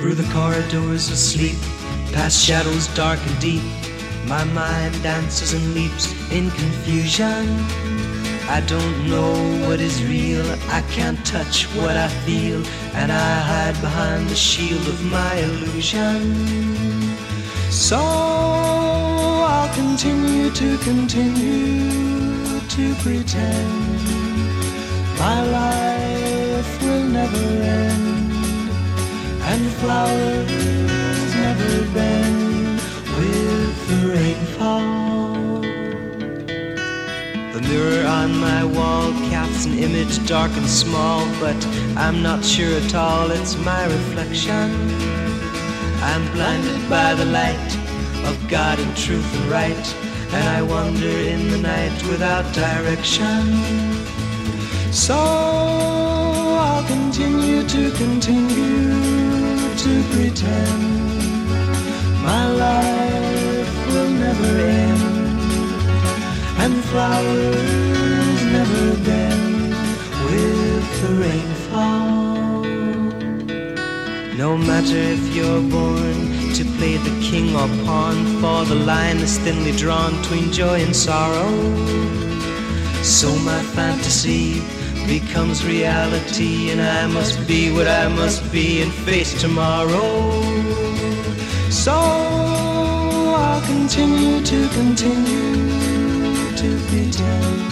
Through the corridors of sleep, past shadows dark and deep, my mind dances and leaps in confusion. I don't know what is real, I can't touch what I feel, and I hide behind the shield of my illusion. So I'll continue to pretend my life will never end, and flowers never bend with the rainfall. The mirror on my wall casts an image dark and small, but I'm not sure at all it's my reflection. I'm blinded by the light of God and truth and right, and I wander in the night without direction. So I'll continue to pretend my life will never end, and flowers never bend with the rainfall. No matter if you're born to play the king or pawn, for the line is thinly drawn between joy and sorrow. So my fantasy becomes reality, and I must be what I must be and face tomorrow. So I'll continue to pretend